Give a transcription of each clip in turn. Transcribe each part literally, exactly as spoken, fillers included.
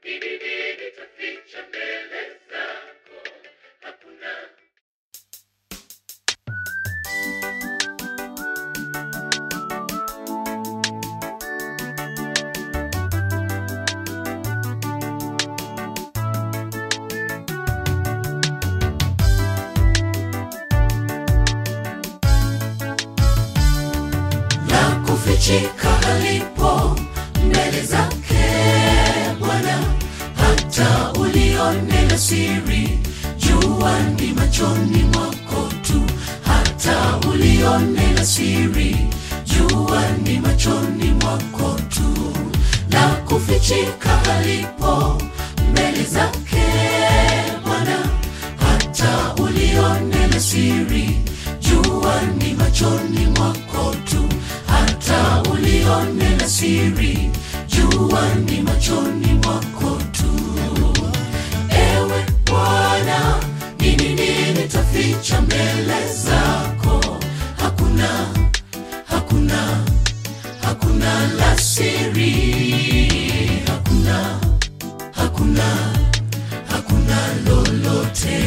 Kufichika halipo mbele zake Bwana, hata ulione la siri, jua ni machoni mwako tu. Hata ulione la siri, jua ni machoni mwako tu. La kufichika halipo mbele zake Bwana, hata ulione la siri, jua ni machoni mwako tu. Hata ulione la siri, jua ni machoni mwako tu. Ewe Bwana, ni nini nitaficha mbele zako? Hakuna, hakuna, hakuna la siri. Hakuna, hakuna, hakuna lolote.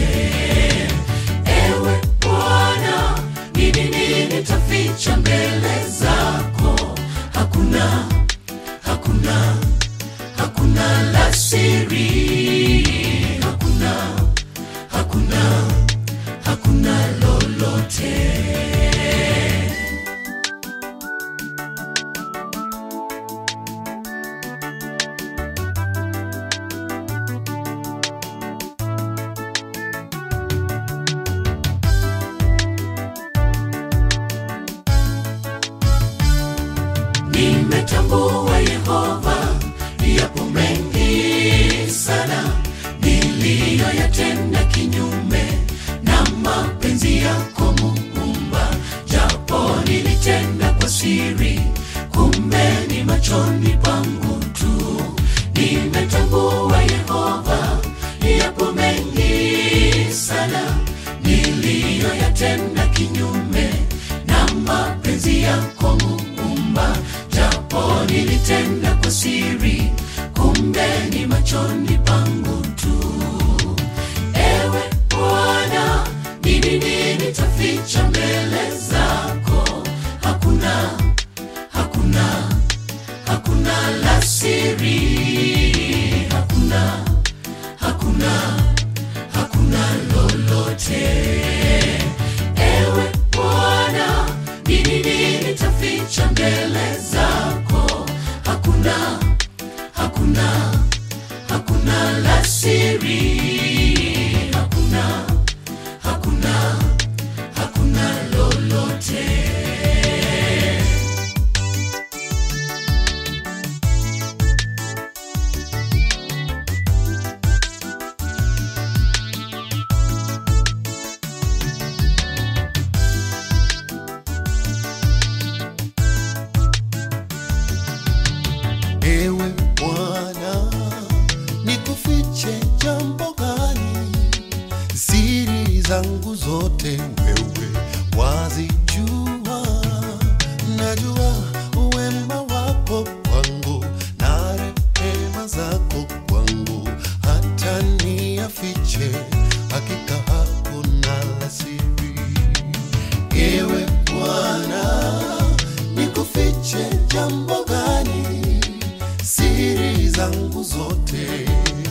Ewe Bwana, ni nini nitaficha mbele zako? Hakuna, hakuna, hakuna la siri. Hakuna, hakuna, hakuna lolote. Nimetambua Yehova, yapo mengi sana niliyoyatenda kinyume na mapenzi yako Muumba. Japo nilitenda kwa siri, kumbe ni machoni pangu tu. Nimetambua Yehova, yapo mengi sana niliyoyatenda kinyume na mapenzi yako Muumba. Japo nilitenda kwa siri, kumbe ni machoni pangu tu. Ewe Bwana, ni nini nitaficha mbele zako? Hakuna, hakuna, hakuna la siri. Hakuna, hakuna, hakuna lolote. Ewe Bwana, ni nini nitaficha mbele zako? Hakuna, hakuna, hakuna la siri. Hakuna, hakuna, hakuna lolote. Ewe Bwana, nikufiche jambo gani? Siri zangu zote wewe wazijua. Najua wema wako kwangu na rehema zako kwangu, hata niyafiche, hakika hakuna la siri. Ewe Bwana, nikufiche jambo gani? Siri zangu zote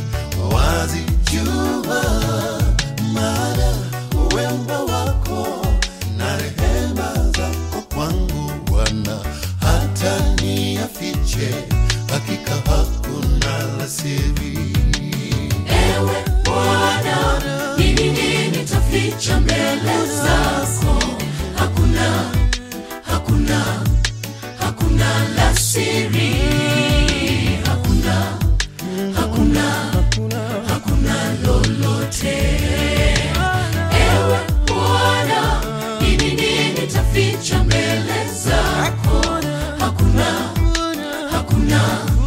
wazijua, maana wema wako na rehema zako kwangu Bwana, hata niyafiche, hakika hakuna la siri. Ewe Bwana, ni nini nitaficha mbele zako? Hakuna, hakuna, hakuna la siri. Hakuna, hakuna, hakuna lolote. Ewe Bwana, ni nini nitaficha mbele zako? Hakuna, hakuna,